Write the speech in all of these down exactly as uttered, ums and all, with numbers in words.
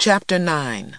Chapter nine.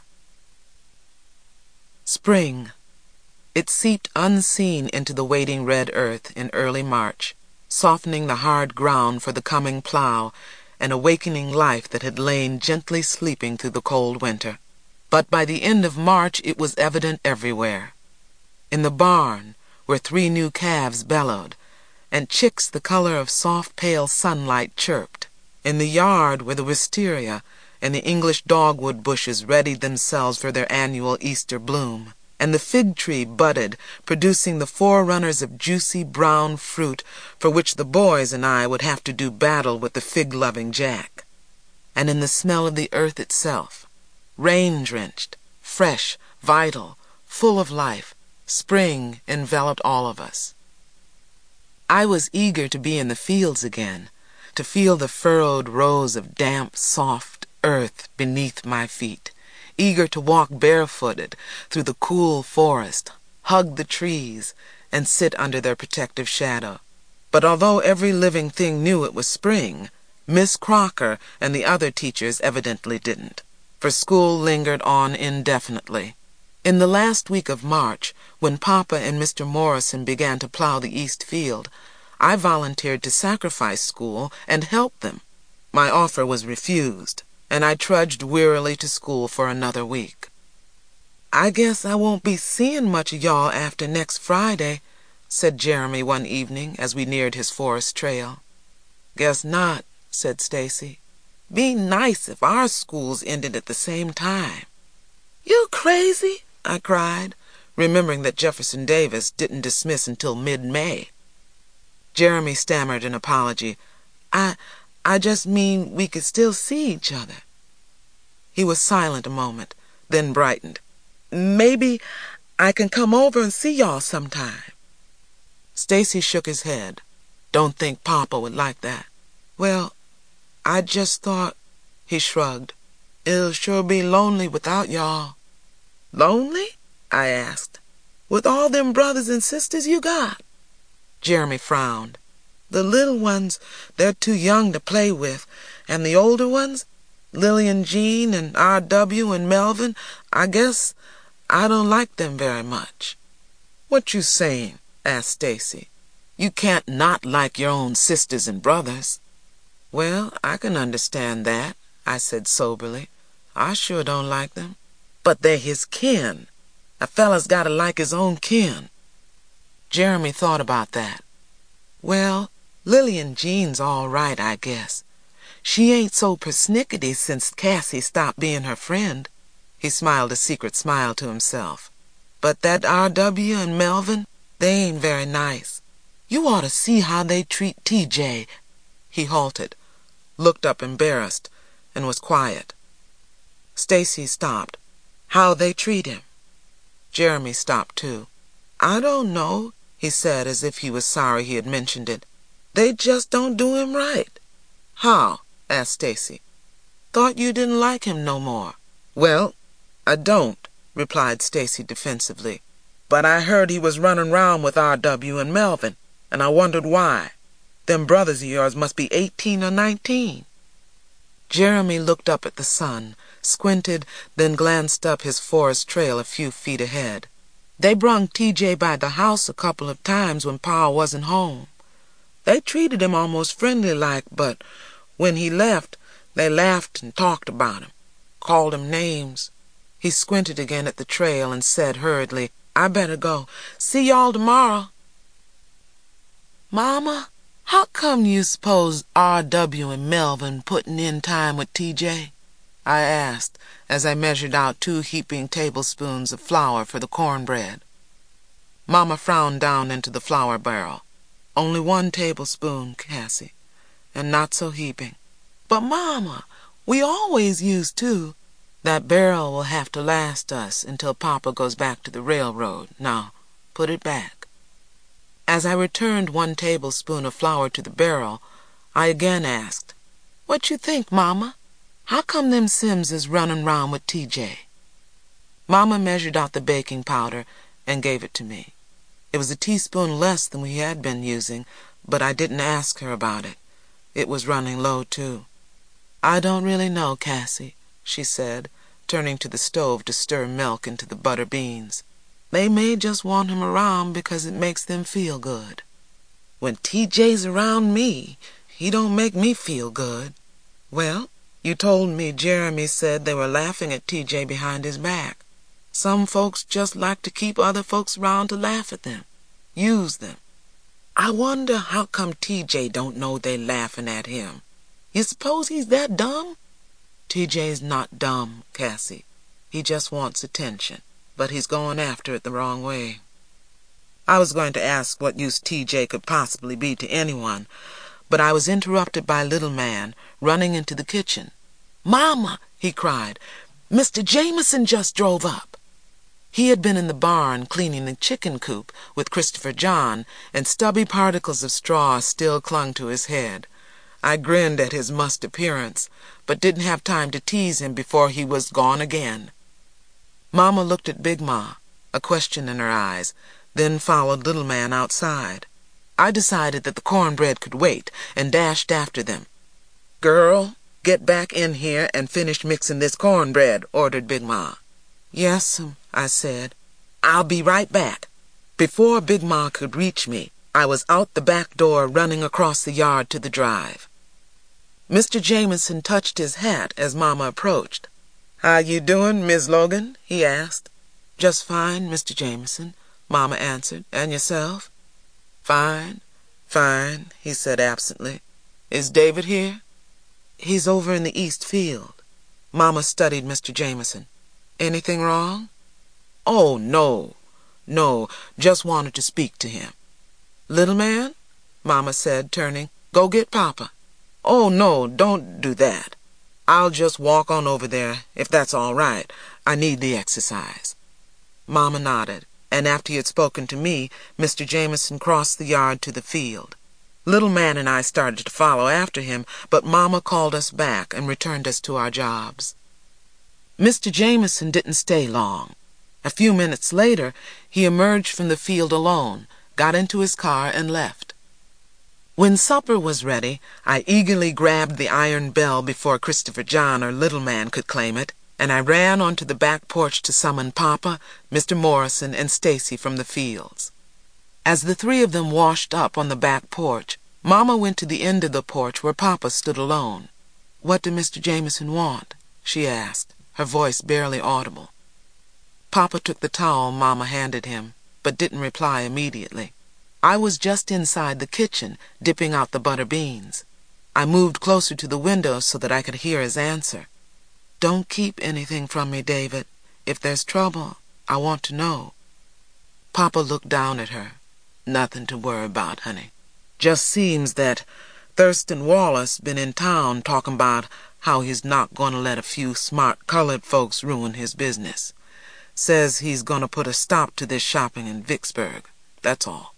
Spring. It seeped unseen into the waiting red earth in early March, softening the hard ground for the coming plow and awakening life that had lain gently sleeping through the cold winter. But by the end of March it was evident everywhere. In the barn, where three new calves bellowed, and chicks the color of soft pale sunlight chirped. In the yard where the wisteria and the English dogwood bushes readied themselves for their annual Easter bloom, and the fig tree budded, producing the forerunners of juicy brown fruit for which the boys and I would have to do battle with the fig-loving Jack. And in the smell of the earth itself, rain-drenched, fresh, vital, full of life, spring enveloped all of us. I was eager to be in the fields again, to feel the furrowed rows of damp, soft earth beneath my feet, eager to walk barefooted through the cool forest, hug the trees, and sit under their protective shadow. But although every living thing knew it was spring, Miss Crocker and the other teachers evidently didn't, for school lingered on indefinitely. In the last week of March, when Papa and Mister Morrison began to plow the east field, I volunteered to sacrifice school and help them. My offer was refused, and I trudged wearily to school for another week. "I guess I won't be seeing much of y'all after next Friday," said Jeremy one evening as we neared his forest trail. "Guess not," said Stacy. "Be nice if our schools ended at the same time." "You crazy?" I cried, remembering that Jefferson Davis didn't dismiss until mid-May. Jeremy stammered an apology. I, I just mean we could still see each other." He was silent a moment, then brightened. "Maybe I can come over and see y'all sometime." Stacy shook his head. "Don't think Papa would like that." "Well, I just thought," he shrugged, "it'll sure be lonely without y'all." "Lonely?" I asked. "With all them brothers and sisters you got?" Jeremy frowned. "The little ones, they're too young to play with, and the older ones, Lillian Jean and R W and Melvin, I guess I don't like them very much." "What you saying?" asked Stacy. "You can't not like your own sisters and brothers." "Well, I can understand that," I said soberly. "I sure don't like them." "But they're his kin. A fella's gotta like his own kin." Jeremy thought about that. "Well, Lillian Jean's all right, I guess. She ain't so persnickety since Cassie stopped being her friend." He smiled a secret smile to himself. "But that R W and Melvin, they ain't very nice. You ought to see how they treat T J." He halted, looked up embarrassed, and was quiet. Stacy stopped. "How they treat him?" Jeremy stopped too. "I don't know," he said as if he was sorry he had mentioned it. "They just don't do him right." "How?" asked Stacy. "Thought you didn't like him no more." "Well, I don't," replied Stacy defensively. "But I heard he was running round with R W and Melvin, and I wondered why. Them brothers of yours must be eighteen or nineteen." Jeremy looked up at the sun, squinted, then glanced up his forest trail a few feet ahead. "They brung T J by the house a couple of times when Pa wasn't home. They treated him almost friendly-like, but when he left, they laughed and talked about him, called him names." He squinted again at the trail and said hurriedly, "I better go. See y'all tomorrow." "Mama, how come you suppose R W and Melvin putting in time with T J?" I asked as I measured out two heaping tablespoons of flour for the cornbread. Mama frowned down into the flour barrel. "Only one tablespoon, Cassie, and not so heaping." "But, Mama, we always use two." "That barrel will have to last us until Papa goes back to the railroad. Now, put it back." As I returned one tablespoon of flour to the barrel, I again asked, "What you think, Mama? How come them Sims is running round with T J?" Mama measured out the baking powder and gave it to me. It was a teaspoon less than we had been using, but I didn't ask her about it. It was running low, too. "I don't really know, Cassie," she said, turning to the stove to stir milk into the butter beans. "They may just want him around because it makes them feel good. When T J's around me, he don't make me feel good." "Well, you told me Jeremy said they were laughing at T J behind his back. Some folks just like to keep other folks around to laugh at them. Use them. I wonder how come T J don't know they laughing at him. You suppose he's that dumb?" "T J's not dumb, Cassie. He just wants attention, but he's going after it the wrong way." I was going to ask what use T J could possibly be to anyone, but I was interrupted by Little Man running into the kitchen. "Mama," he cried, "Mister Jameson just drove up." He had been in the barn cleaning the chicken coop with Christopher John, and stubby particles of straw still clung to his head. I grinned at his mussed appearance, but didn't have time to tease him before he was gone again. Mama looked at Big Ma, a question in her eyes, then followed Little Man outside. I decided that the cornbread could wait and dashed after them. "Girl, get back in here and finish mixing this cornbread," ordered Big Ma. "Yes'm," I said. "I'll be right back." Before Big Ma could reach me, I was out the back door running across the yard to the drive. Mister Jameson touched his hat as Mama approached. "How you doing, Miss Logan?" he asked. "Just fine, Mister Jameson," Mama answered. "And yourself?" "Fine, fine," he said absently. "Is David here?" "He's over in the east field." Mama studied Mister Jameson. "Anything wrong?" "Oh, no, no, just wanted to speak to him." "Little Man," Mama said, turning, "go get Papa." "Oh, no, don't do that. I'll just walk on over there, if that's all right. I need the exercise." Mama nodded, and after he had spoken to me, Mister Jameson crossed the yard to the field. Little Man and I started to follow after him, but Mama called us back and returned us to our jobs. Mister Jameson didn't stay long. A few minutes later, he emerged from the field alone, got into his car, and left. When supper was ready, I eagerly grabbed the iron bell before Christopher John or Little Man could claim it, and I ran onto the back porch to summon Papa, Mister Morrison, and Stacy from the fields. As the three of them washed up on the back porch, Mama went to the end of the porch where Papa stood alone. "What did Mister Jameson want?" she asked, her voice barely audible. Papa took the towel Mama handed him, but didn't reply immediately. I was just inside the kitchen, dipping out the butter beans. I moved closer to the window so that I could hear his answer. "Don't keep anything from me, David. If there's trouble, I want to know." Papa looked down at her. "Nothing to worry about, honey. Just seems that Thurston Wallace been in town talking about how he's not going to let a few smart colored folks ruin his business. Says he's going to put a stop to this shopping in Vicksburg. That's all."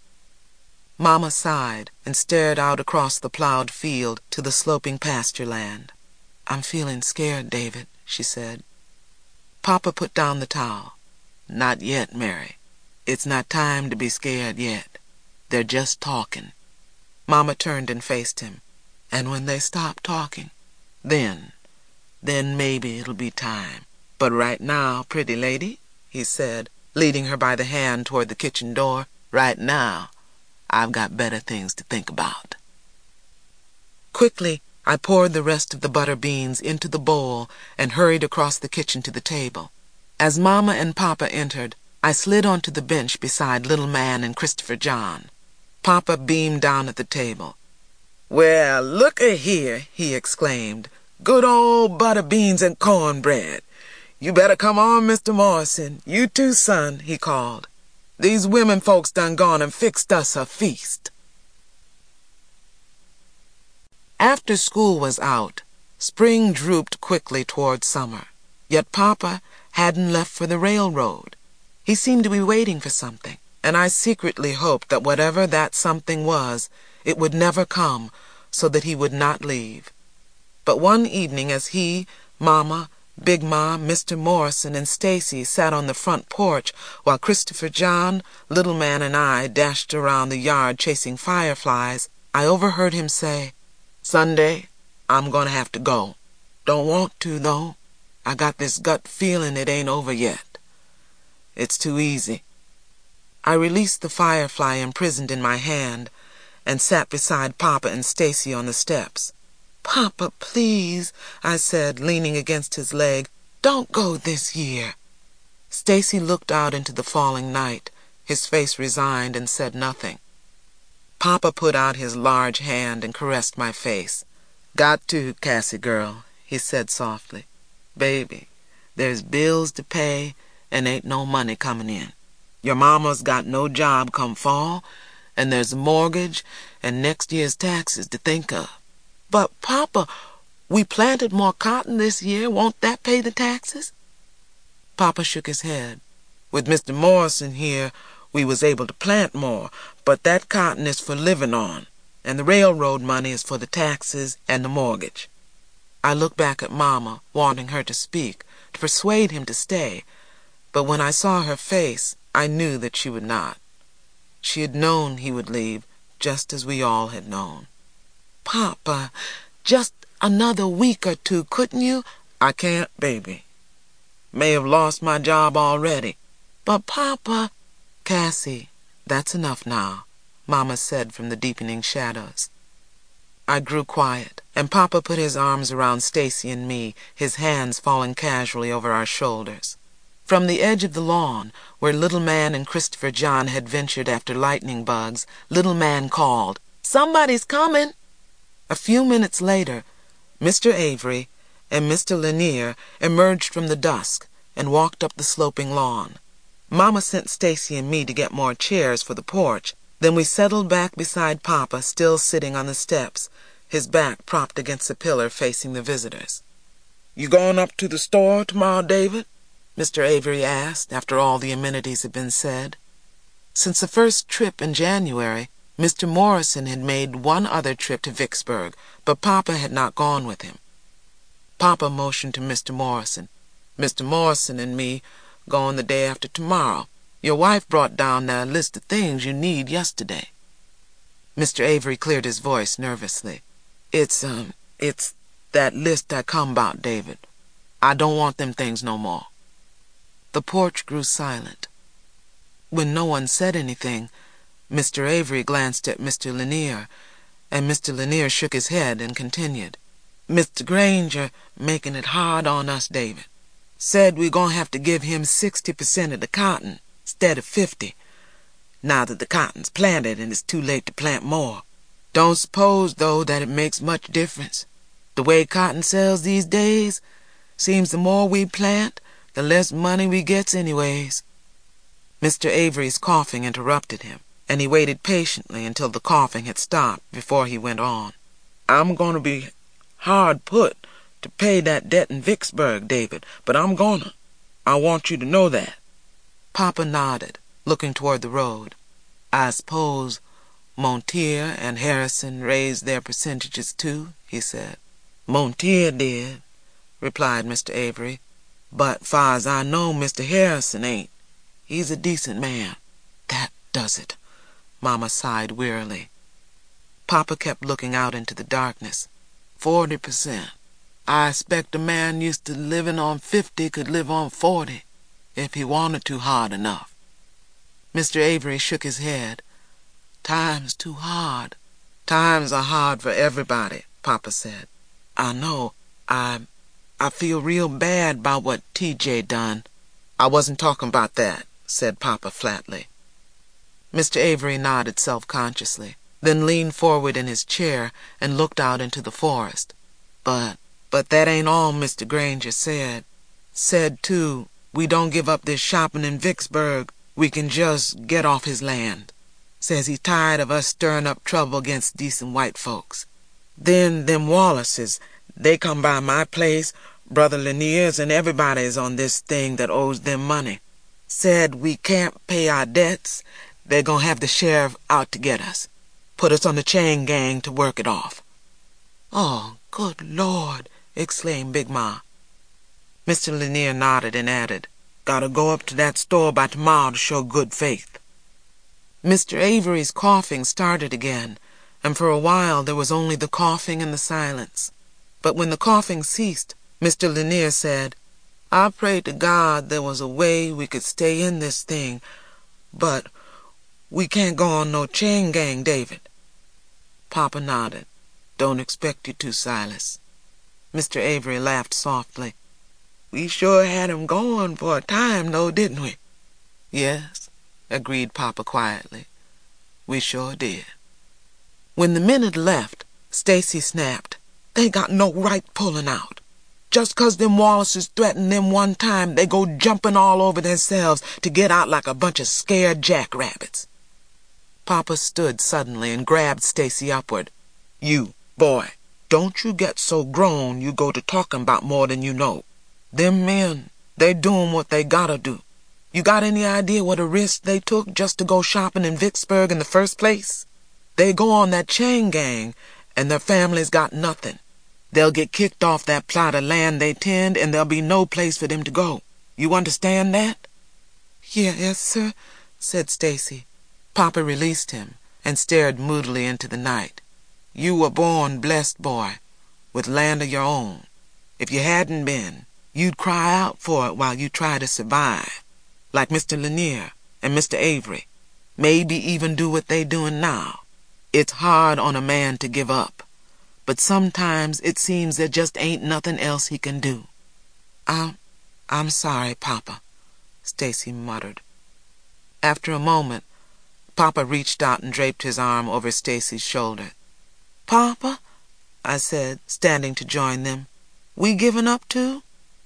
Mama sighed and stared out across the plowed field to the sloping pasture land. "I'm feeling scared, David," she said. Papa put down the towel. "Not yet, Mary. It's not time to be scared yet. They're just talking." Mama turned and faced him. "And when they stop talking, then, then maybe it'll be time. But right now, pretty lady," he said, leading her by the hand toward the kitchen door, "right now, I've got better things to think about." Quickly, I poured the rest of the butter beans into the bowl and hurried across the kitchen to the table. As Mama and Papa entered, I slid onto the bench beside Little Man and Christopher John. Papa beamed down at the table. "Well, look-a-here," he exclaimed. "Good old butter beans and cornbread. You better come on, Mister Morrison. You too, son," he called. "These women folks done gone and fixed us a feast." After school was out, spring drooped quickly toward summer. Yet Papa hadn't left for the railroad. He seemed to be waiting for something, and I secretly hoped that whatever that something was, it would never come, so that he would not leave. But one evening as he, Mama, Big Ma, Mister Morrison, and Stacy sat on the front porch while Christopher John, Little Man, and I dashed around the yard chasing fireflies, I overheard him say, "Sunday, I'm going to have to go. Don't want to, though. I got this gut feeling it ain't over yet. It's too easy. I released the firefly imprisoned in my hand and sat beside Papa and Stacy on the steps. "Papa, please," I said, leaning against his leg. "Don't go this year." Stacy looked out into the falling night, his face resigned, and said nothing. Papa put out his large hand and caressed my face. "Got to, Cassie girl," he said softly. "Baby, there's bills to pay and ain't no money coming in. Your mama's got no job come fall, and there's a mortgage and next year's taxes to think of." "But, Papa, we planted more cotton this year. Won't that pay the taxes?" Papa shook his head. "With Mister Morrison here, we was able to plant more, but that cotton is for living on, and the railroad money is for the taxes and the mortgage." I looked back at Mama, wanting her to speak, to persuade him to stay, but when I saw her face, I knew that she would not. She had known he would leave, just as we all had known. "Papa, just another week or two, couldn't you?" "I can't, baby. May have lost my job already." "But, Papa—" "Cassie, that's enough now," Mama said from the deepening shadows. I grew quiet, and Papa put his arms around Stacy and me, his hands falling casually over our shoulders. From the edge of the lawn, where Little Man and Christopher John had ventured after lightning bugs, Little Man called, "Somebody's coming!" A few minutes later, Mister Avery and Mister Lanier emerged from the dusk and walked up the sloping lawn. Mama sent Stacy and me to get more chairs for the porch. Then we settled back beside Papa, still sitting on the steps, his back propped against a pillar facing the visitors. "You going up to the store tomorrow, David?" Mister Avery asked, after all the amenities had been said. Since the first trip in January, Mister Morrison had made one other trip to Vicksburg, but Papa had not gone with him. Papa motioned to Mister Morrison. "Mister Morrison and me going the day after tomorrow. Your wife brought down that list of things you need yesterday." Mister Avery cleared his voice nervously. It's, um, it's that list I come about, David. I don't want them things no more." The porch grew silent. When no one said anything, Mister Avery glanced at Mister Lanier, and Mister Lanier shook his head and continued. "Mister Granger making it hard on us, David. Said we're going to have to give him sixty percent of the cotton instead of fifty, now that the cotton's planted and it's too late to plant more. Don't suppose, though, that it makes much difference. The way cotton sells these days, seems the more we plant, the less money we gets anyways." Mister Avery's coughing interrupted him, and he waited patiently until the coughing had stopped before he went on. "I'm going to be hard put to pay that debt in Vicksburg, David, but I'm gonna. I want you to know that." Papa nodded, looking toward the road. "I suppose Montier and Harrison raised their percentages too," he said. "Montier did," replied Mister Avery. "But far as I know, Mister Harrison ain't. He's a decent man." "That does it," Mama sighed wearily. Papa kept looking out into the darkness. Forty percent. I expect a man used to living on fifty could live on forty, if he wanted to hard enough." Mister Avery shook his head. "Time's too hard." "Times are hard for everybody," Papa said. "I know. I... I feel real bad about what T J done." "I wasn't talking about that," said Papa flatly. Mister Avery nodded self-consciously, then leaned forward in his chair and looked out into the forest. But, but that ain't all Mister Granger said. Said, too, we don't give up this shopping in Vicksburg, we can just get off his land. Says he's tired of us stirring up trouble against decent white folks. Then them Wallaces, they come by my place, Brother Lanier's, and everybody's on this thing that owes them money. Said we can't pay our debts, they're gonna have the sheriff out to get us. Put us on the chain gang to work it off." "Oh, good Lord!" exclaimed Big Ma. Mister Lanier nodded and added, "Gotta go up to that store by tomorrow to show good faith." Mister Avery's coughing started again, and for a while there was only the coughing and the silence. But when the coughing ceased, Mister Lanier said, I prayed to God there was a way we could stay in this thing, but we can't go on no chain gang, David. Papa nodded. Don't expect you to, Silas. Mister Avery laughed softly. We sure had him going for a time, though, didn't we? Yes, agreed Papa quietly. We sure did. When the men had left, Stacy snapped, They got no right pulling out. Just 'cause them Wallaces threatened them one time, they go jumping all over themselves to get out like a bunch of scared jackrabbits. Papa stood suddenly and grabbed Stacy upward. You, boy, don't you get so grown you go to talking about more than you know. Them men, they doing what they gotta do. You got any idea what a risk they took just to go shopping in Vicksburg in the first place? They go on that chain gang, and their families got nothing. They'll get kicked off that plot of land they tend, and there'll be no place for them to go. You understand that? Yes, sir, said Stacy. Papa released him and stared moodily into the night. You were born blessed, boy, with land of your own. If you hadn't been, you'd cry out for it while you try to survive, like Mister Lanier and Mister Avery. Maybe even do what they doing now. It's hard on a man to give up, but sometimes it seems there just ain't nothing else he can do. I'm, I'm sorry, Papa, Stacy muttered. After a moment, Papa reached out and draped his arm over Stacy's shoulder. Papa, I said, standing to join them, we giving up too?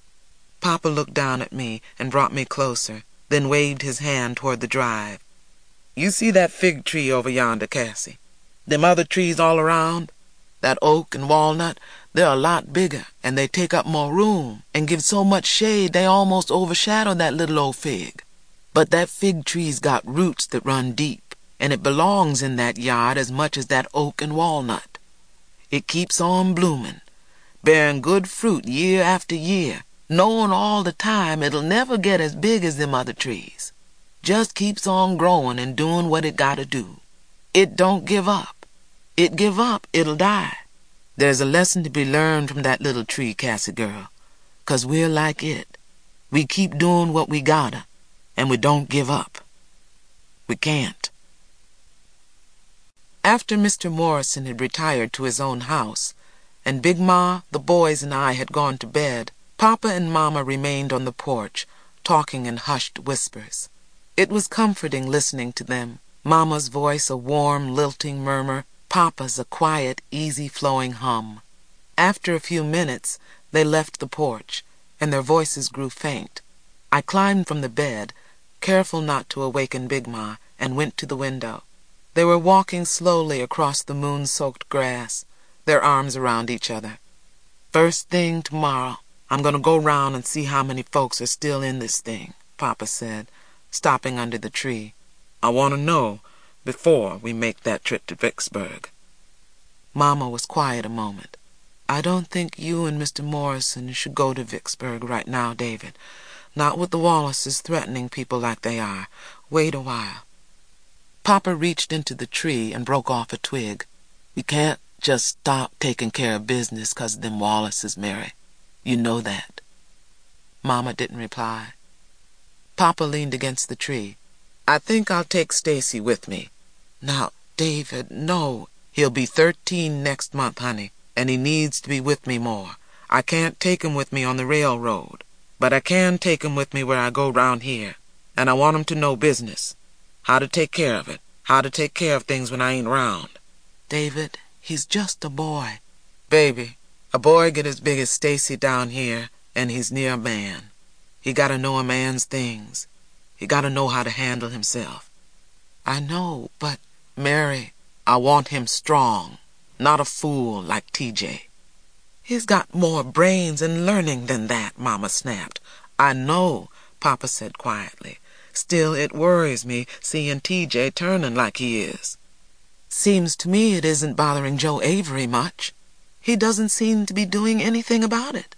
Papa looked down at me and brought me closer, then waved his hand toward the drive. You see that fig tree over yonder, Cassie? Them other trees all around? That oak and walnut, they're a lot bigger, and they take up more room and give so much shade they almost overshadow that little old fig. But that fig tree's got roots that run deep, and it belongs in that yard as much as that oak and walnut. It keeps on blooming, bearing good fruit year after year, knowing all the time it'll never get as big as them other trees. Just keeps on growing and doing what it gotta do. It don't give up. It give up, it'll die. There's a lesson to be learned from that little tree, Cassie girl, 'cause we're like it. We keep doing what we gotta, and we don't give up. We can't. After Mister Morrison had retired to his own house, and Big Ma, the boys, and I had gone to bed, Papa and Mama remained on the porch, talking in hushed whispers. It was comforting listening to them, Mama's voice a warm, lilting murmur, Papa's a quiet, easy-flowing hum. After a few minutes, they left the porch, and their voices grew faint. I climbed from the bed, careful not to awaken Big Ma, and went to the window. They were walking slowly across the moon-soaked grass, their arms around each other. First thing tomorrow, I'm going to go round and see how many folks are still in this thing, Papa said, stopping under the tree. I want to know before we make that trip to Vicksburg. Mama was quiet a moment. I don't think you and Mister Morrison should go to Vicksburg right now, David. Not with the Wallaces threatening people like they are. Wait a while. Papa reached into the tree and broke off a twig. We can't just stop taking care of business 'cause of them Wallaces, Mary. You know that. Mama didn't reply. Papa leaned against the tree. I think I'll take Stacy with me. Now, David, no. He'll be thirteen next month, honey, and he needs to be with me more. I can't take him with me on the railroad, but I can take him with me where I go round here, and I want him to know business. How to take care of it. How to take care of things when I ain't round. David, he's just a boy. Baby, a boy get as big as Stacy down here, and he's near a man. He gotta know a man's things. He gotta know how to handle himself. I know, but, Mary, I want him strong, not a fool like T J. He's got more brains and learning than that, Mama snapped. I know, Papa said quietly. Still, it worries me seeing T J turning like he is. Seems to me it isn't bothering Joe Avery much. He doesn't seem to be doing anything about it.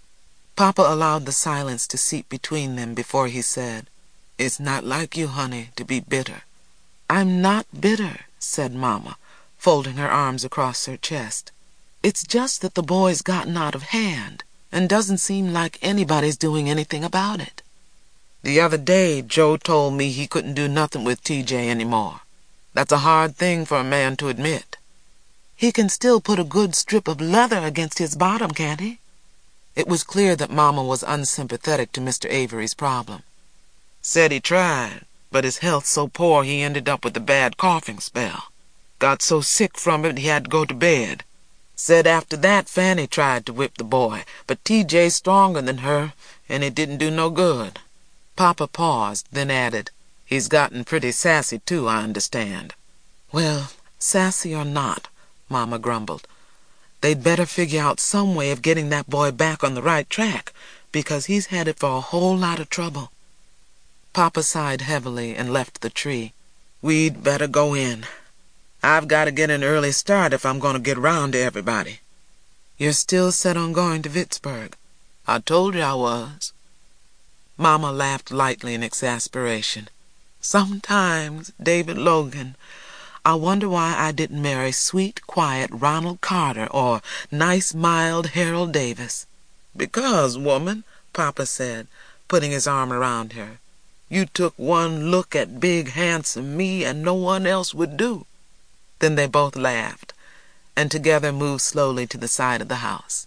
Papa allowed the silence to seep between them before he said, It's not like you, honey, to be bitter. I'm not bitter, said Mama, folding her arms across her chest. It's just that the boy's gotten out of hand. and doesn't seem like anybody's doing anything about it. The other day, Joe told me he couldn't do nothing with T J anymore. That's a hard thing for a man to admit. He can still put a good strip of leather against his bottom, can't he? It was clear that Mama was unsympathetic to Mister Avery's problem. Said he tried, but his health's so poor he ended up with a bad coughing spell. Got so sick from it he had to go to bed. Said after that Fanny tried to whip the boy, but T J's stronger than her, and it didn't do no good. Papa paused, then added, "He's gotten pretty sassy, too, I understand." Well, sassy or not, Mama grumbled, they'd better figure out some way of getting that boy back on the right track, because he's headed for a whole lot of trouble. Papa sighed heavily and left the tree. We'd better go in. I've got to get an early start if I'm going to get round to everybody. You're still set on going to Vicksburg? I told you I was. Mama laughed lightly in exasperation. Sometimes, David Logan, I wonder why I didn't marry sweet, quiet Ronald Carter or nice, mild Harold Davis. Because, woman, Papa said, putting his arm around her, you took one look at big, handsome me and no one else would do. Then they both laughed, and together moved slowly to the side of the house.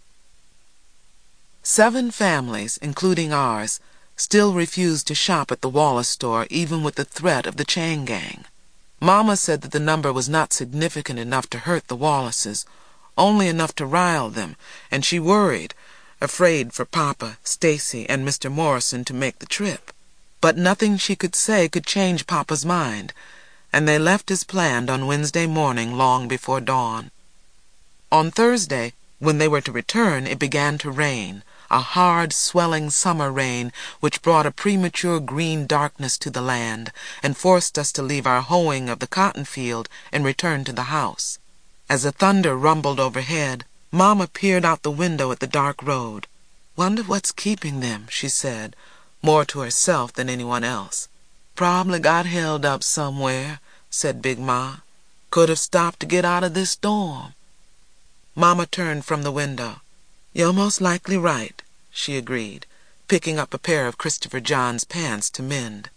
Seven families, including ours, still refused to shop at the Wallace store even with the threat of the chain gang. Mama said that the number was not significant enough to hurt the Wallaces, only enough to rile them, and she worried, afraid for Papa, Stacy, and Mister Morrison to make the trip. But nothing she could say could change Papa's mind, and they left as planned on Wednesday morning long before dawn. On Thursday, when they were to return, it began to rain, a hard, swelling summer rain which brought a premature green darkness to the land and forced us to leave our hoeing of the cotton field and return to the house. As the thunder rumbled overhead, Mama peered out the window at the dark road. "Wonder what's keeping them," she said, more to herself than anyone else. "Probably got held up somewhere," said Big Ma. "Could have stopped to get out of this storm." Mama turned from the window. "You're most likely right," she agreed, picking up a pair of Christopher John's pants to mend.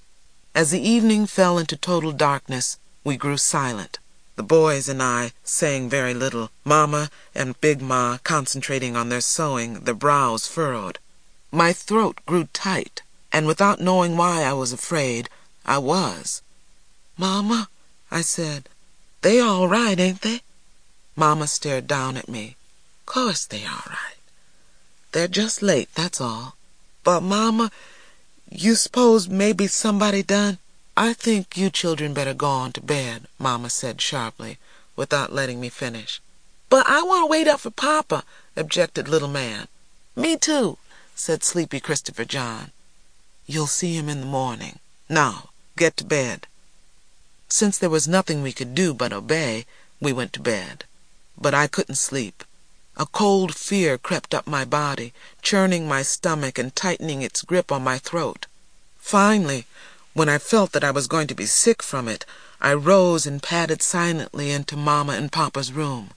As the evening fell into total darkness, we grew silent. The boys and I saying very little, Mama and Big Ma concentrating on their sewing, their brows furrowed. My throat grew tight, and without knowing why I was afraid, I was. "Mama," I said, "they all right, ain't they?" Mama stared down at me. "Course they all right. They're just late, that's all." "But, Mama, you s'pose maybe somebody done—" "I think you children better go on to bed," Mama said sharply, without letting me finish. "But I want to wait up for Papa," objected Little Man. "Me too," said sleepy Christopher John. "You'll see him in the morning. Now, get to bed." Since there was nothing we could do but obey, we went to bed. But I couldn't sleep. A cold fear crept up my body, churning my stomach and tightening its grip on my throat. Finally, when I felt that I was going to be sick from it, I rose and padded silently into Mama and Papa's room.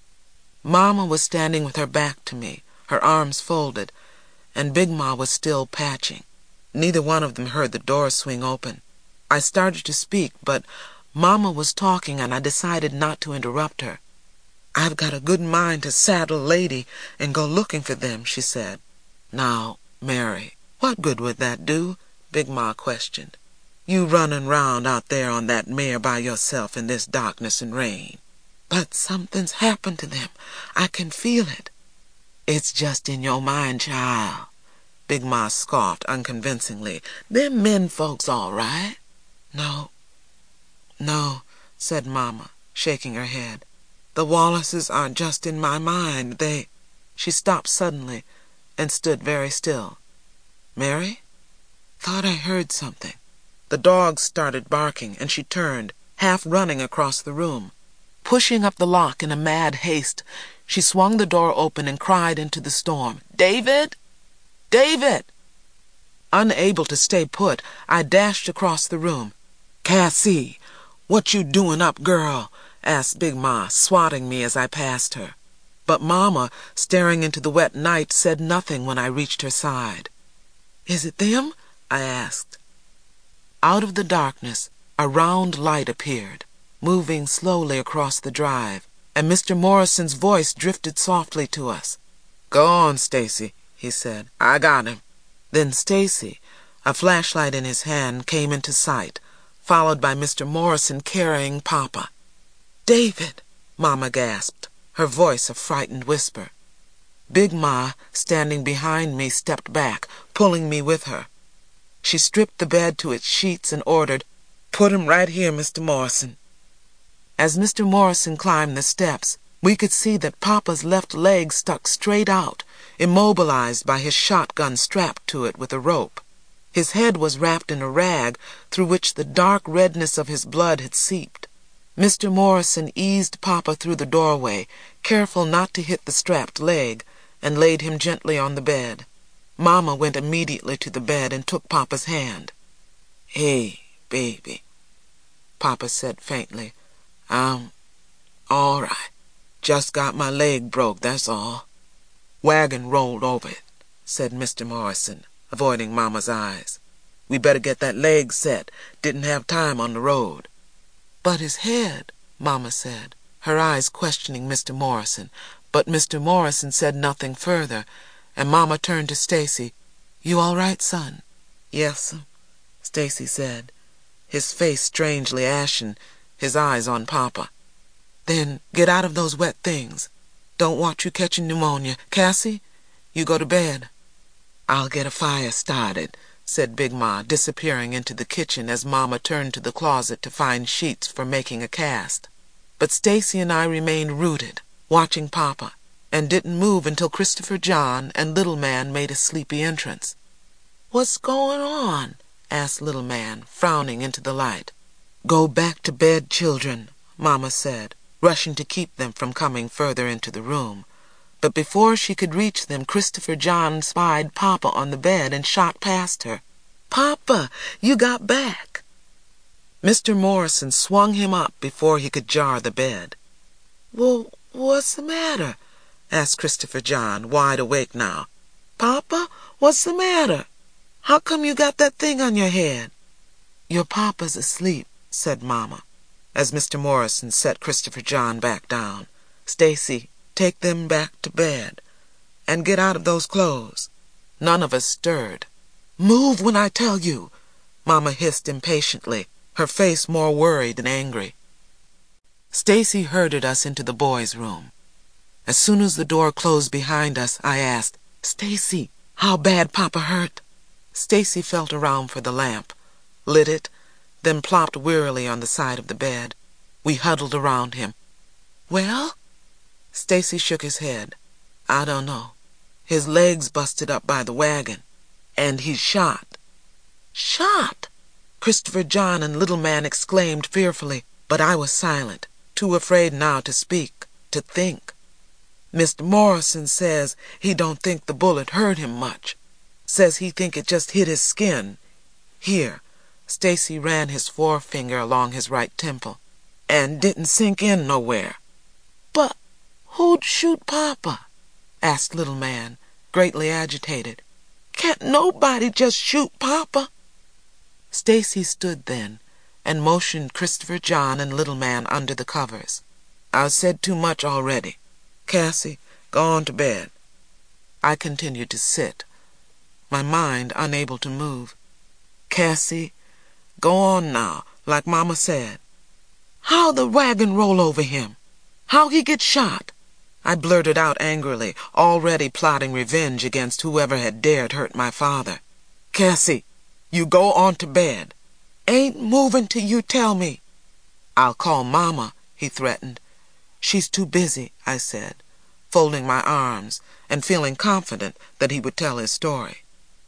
Mama was standing with her back to me, her arms folded, and Big Ma was still patching. Neither one of them heard the door swing open. I started to speak, but Mama was talking, and I decided not to interrupt her. "I've got a good mind to saddle Lady and go looking for them," she said. "Now, Mary, what good would that do?" Big Ma questioned. "You running round out there on that mare by yourself in this darkness and rain." "But something's happened to them. I can feel it." "It's just in your mind, child," Big Ma scoffed unconvincingly. "Them men folks all right." "No, no," said Mama, shaking her head. "The Wallaces aren't just in my mind. They—" She stopped suddenly and stood very still. "Mary? Thought I heard something." The dogs started barking, and she turned, half running across the room. Pushing up the lock in a mad haste, she swung the door open and cried into the storm, "David! David!" Unable to stay put, I dashed across the room. "Cassie, what you doing up, girl?" asked Big Ma, swatting me as I passed her. But Mama, staring into the wet night, said nothing when I reached her side. "Is it them?" I asked. Out of the darkness, a round light appeared, moving slowly across the drive, and Mister Morrison's voice drifted softly to us. "Go on, Stacy," he said. "I got him." Then Stacy, a flashlight in his hand, came into sight, followed by Mister Morrison carrying Papa. "David!" Mama gasped, her voice a frightened whisper. Big Ma, standing behind me, stepped back, pulling me with her. She stripped the bed to its sheets and ordered, "Put him right here, Mister Morrison." As Mister Morrison climbed the steps, we could see that Papa's left leg stuck straight out, immobilized by his shotgun strapped to it with a rope. His head was wrapped in a rag through which the dark redness of his blood had seeped. Mister Morrison eased Papa through the doorway, careful not to hit the strapped leg, and laid him gently on the bed. Mama went immediately to the bed and took Papa's hand. "Hey, baby," Papa said faintly. "I'm all right. Just got my leg broke, that's all." "Wagon rolled over it," said Mister Morrison, avoiding Mama's eyes. "We better get that leg set. Didn't have time on the road." "But his head," Mama said, her eyes questioning Mister Morrison. But Mister Morrison said nothing further, and Mama turned to Stacy. "You all right, son?" "Yes'm," Stacy said, his face strangely ashen, his eyes on Papa. "Then get out of those wet things. Don't want you catching pneumonia. Cassie, you go to bed." "I'll get a fire started," said Big Ma, disappearing into the kitchen as Mama turned to the closet to find sheets for making a cast. But Stacy and I remained rooted, watching Papa, and didn't move until Christopher John and Little Man made a sleepy entrance. "What's going on?" asked Little Man, frowning into the light. "Go back to bed, children," Mama said, rushing to keep them from coming further into the room. But before she could reach them, Christopher John spied Papa on the bed and shot past her. "Papa, you got back!" Mister Morrison swung him up before he could jar the bed. "Well, what's the matter?" asked Christopher John, wide awake now. "Papa, what's the matter? How come you got that thing on your head?" "Your papa's asleep," said Mama, as Mister Morrison set Christopher John back down. "Stacy, take them back to bed, and get out of those clothes." None of us stirred. "Move when I tell you," Mama hissed impatiently, her face more worried than angry. Stacy herded us into the boys' room. As soon as the door closed behind us, I asked, "Stacy, how bad Papa hurt?" Stacy felt around for the lamp, lit it, then plopped wearily on the side of the bed. We huddled around him. "Well?" Stacy shook his head. "I don't know. His leg's busted up by the wagon, and he's shot." "Shot?" Christopher John and Little Man exclaimed fearfully, but I was silent, too afraid now to speak, to think. "Mister Morrison says he don't think the bullet hurt him much. Says he think it just hit his skin. Here," Stacy ran his forefinger along his right temple, "and didn't sink in nowhere." "But who'd shoot Papa?" asked Little Man, greatly agitated. "Can't nobody just shoot Papa?" Stacy stood then and motioned Christopher John and Little Man under the covers. "I've said too much already. Cassie, go on to bed." I continued to sit, my mind unable to move. "Cassie, go on now, like Mama said." "How the wagon roll over him? How he get shot?" I blurted out angrily, already plotting revenge against whoever had dared hurt my father. "Cassie, you go on to bed." "Ain't moving till you tell me." "I'll call Mama," he threatened. "She's too busy," I said, folding my arms and feeling confident that he would tell his story.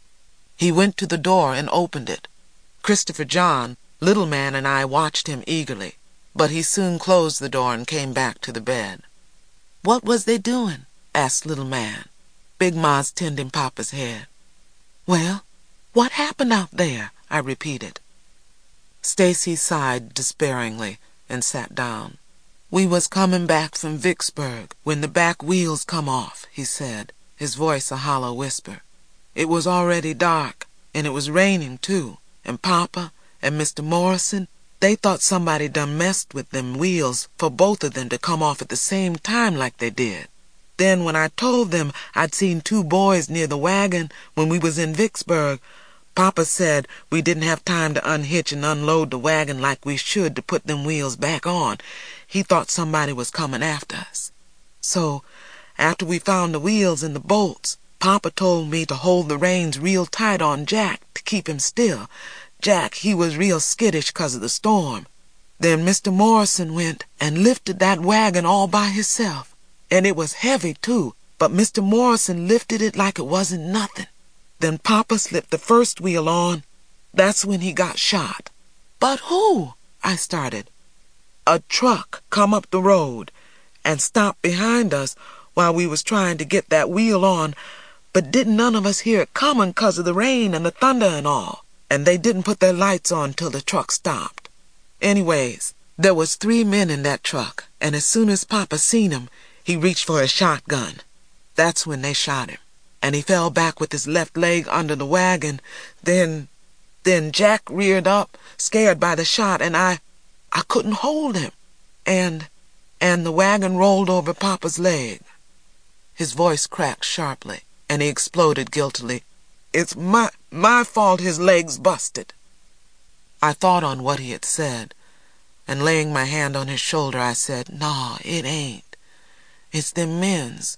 He went to the door and opened it. Christopher John, Little Man, and I watched him eagerly, but he soon closed the door and came back to the bed. "What was they doing?" asked Little Man. Big Ma's tending Papa's head. "Well, what happened out there?" I repeated. Stacy sighed despairingly and sat down. "We was coming back from Vicksburg when the back wheels come off," he said, his voice a hollow whisper. "It was already dark, and it was raining too, and Papa and Mister Morrison, they thought somebody done messed with them wheels for both of them to come off at the same time like they did. Then when I told them I'd seen two boys near the wagon when we was in Vicksburg, Papa said we didn't have time to unhitch and unload the wagon like we should to put them wheels back on. He thought somebody was coming after us. So, after we found the wheels and the bolts, Papa told me to hold the reins real tight on Jack to keep him still. Jack, he was real skittish 'cause of the storm. Then Mister Morrison went and lifted that wagon all by himself, and it was heavy too, but Mister Morrison lifted it like it wasn't nothing. Then Papa slipped the first wheel on. That's when he got shot." "But who?" I started. "A truck come up the road and stopped behind us while we was trying to get that wheel on, but didn't none of us hear it coming 'cause of the rain and the thunder and all, and they didn't put their lights on till the truck stopped. Anyways, there was three men in that truck, and as soon as Papa seen 'em, he reached for his shotgun. That's when they shot him, and he fell back with his left leg under the wagon. Then, then Jack reared up, scared by the shot, and I, I couldn't hold him, and, and the wagon rolled over Papa's leg." His voice cracked sharply, and he exploded guiltily. "It's my, my fault his leg's busted." I thought on what he had said, and laying my hand on his shoulder, I said, "Nah, it ain't. It's them men's."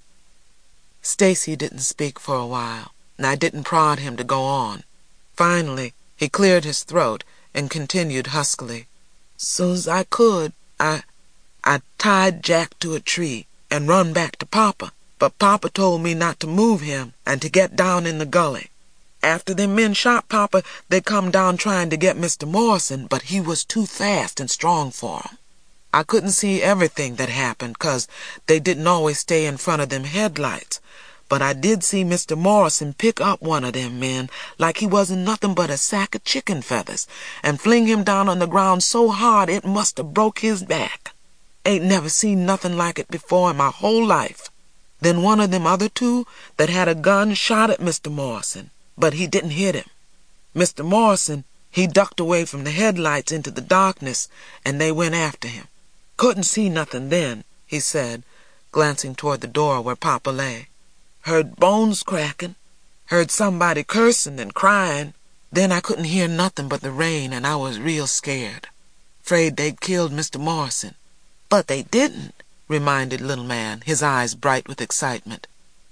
Stacy didn't speak for a while, and I didn't prod him to go on. Finally, he cleared his throat and continued huskily. "So's I could, I, I tied Jack to a tree and run back to Papa, but Papa told me not to move him and to get down in the gully. After them men shot Papa, they come down trying to get Mister Morrison, but he was too fast and strong for 'em. I couldn't see everything that happened 'cause they didn't always stay in front of them headlights, but I did see Mister Morrison pick up one of them men like he wasn't nothing but a sack of chicken feathers and fling him down on the ground so hard it must have broke his back. Ain't never seen nothing like it before in my whole life. Then one of them other two that had a gun shot at Mister Morrison, but he didn't hit him. Mister Morrison, he ducked away from the headlights into the darkness, and they went after him. Couldn't see nothing then," he said, glancing toward the door where Papa lay. "Heard bones cracking, heard somebody cursing and crying. Then I couldn't hear nothing but the rain, and I was real scared. 'Fraid they'd killed Mister Morrison. But they didn't," reminded Little Man, his eyes bright with excitement.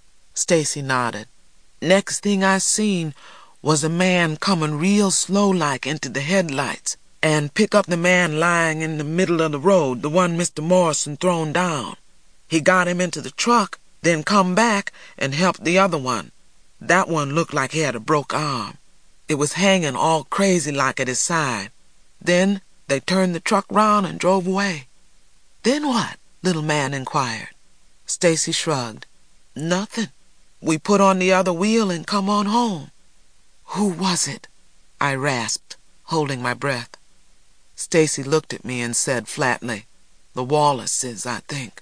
Stacy nodded. "Next thing I seen was a man coming real slow-like into the headlights and pick up the man lying in the middle of the road, the one Mister Morrison thrown down. He got him into the truck, then come back and helped the other one. That one looked like he had a broke arm. It was hanging all crazy-like at his side. Then they turned the truck round and drove away." "Then what?" Little Man inquired. Stacy shrugged. "Nothing. We put on the other wheel and come on home." "Who was it?" I rasped, holding my breath. Stacy looked at me and said flatly, "The Wallaces, I think."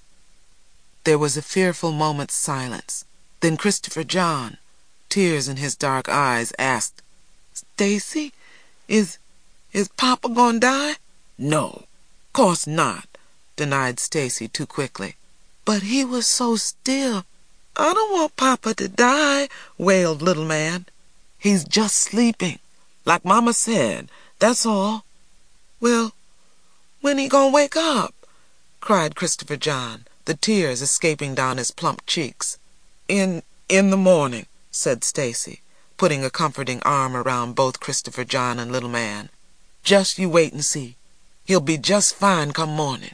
There was a fearful moment's silence. Then Christopher John, tears in his dark eyes, asked, "Stacy, is, is Papa gonna die?" "No, course not," denied Stacy too quickly. "But he was so still. I don't want Papa to die," wailed Little Man. "He's just sleeping, like Mama said, that's all." "Well, when he gonna wake up?" cried Christopher John, the tears escaping down his plump cheeks. In, in the morning," said Stacy, putting a comforting arm around both Christopher John and Little Man. "Just you wait and see. He'll be just fine come morning."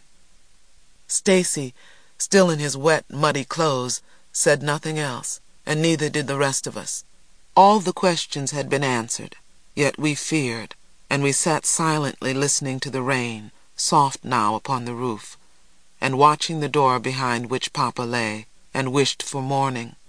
Stacy, still in his wet, muddy clothes, said nothing else, and neither did the rest of us. All the questions had been answered, yet we feared, and we sat silently listening to the rain, soft now upon the roof, and watching the door behind which Papa lay, and wished for morning.